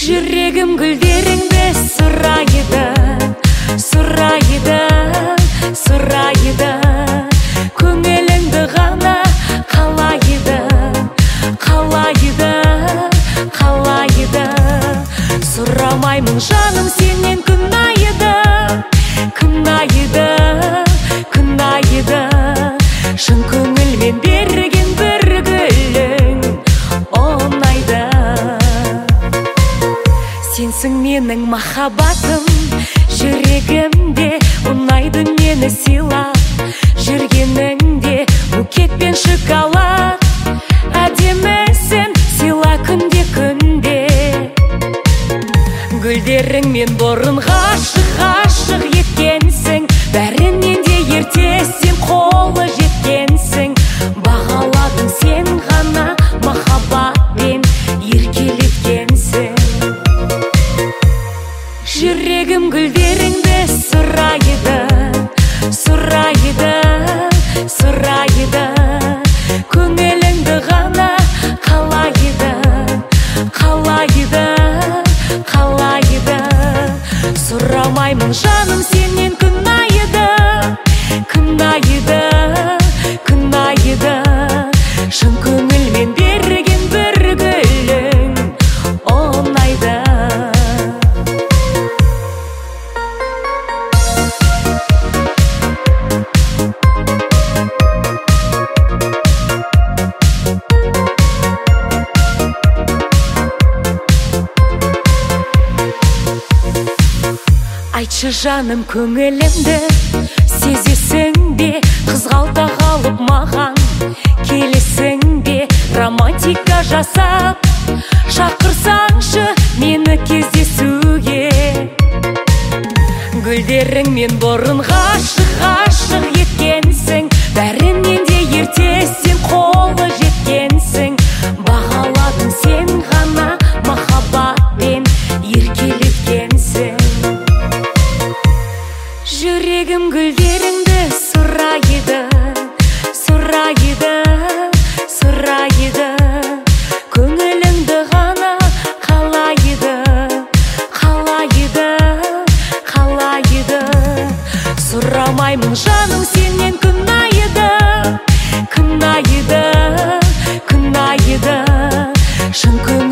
Жүрегім гүлдеріңді сұрайды, сұрайды, сұрайды. Көңіліңді ғана қалайды, қалайды, қалайды. Сұрамаймын жаным сенен күн айды, күн айды, күн айды. Шын көңілмен берген бір гүлің ұнайды. Сенсің менің махаббатым, жүрегімде ұнайды мені сыйлап жүргеніңде. Букет пен шоколад әдемісің, сыйла күнде күнде. Гүлдеріңмен бұрын ғашық еткенсің, бәрінен де ерте сен қолы жеткенсің. Бағаладың сен ғана махаббатпен еркелеткенсің. Жүрегім гүлдеріңді сұрайды, сұрайды, сұрайды. Көңіліңді ғана қалайды, қалайды, қалайды. Сұрамаймын жаным сенен күн айды, күн айды, күн айды. Шын көңілмен берген бір гүлің ұнайды. Айтшы жаным көңілімді сезесің бе, қызғалта қалып маған келесің бе? Романтика жасап шақырсаңшы мені кездесуге. Гүлдеріңмен бұрын ғашық еткенсің, бәрінен де ерте сен қолы жеткенсің. Бағаладың сен ғана махаббатпен еркелеткенсің. Жүрегім гүлдеріңді сұрайды, сұрайды, сұрайды. Көңіліңді ғана қалайды, қалайды, қалайды. Сұрамаймын жаным сенен күн айды, күн айды, күн айды. Шын көңілмен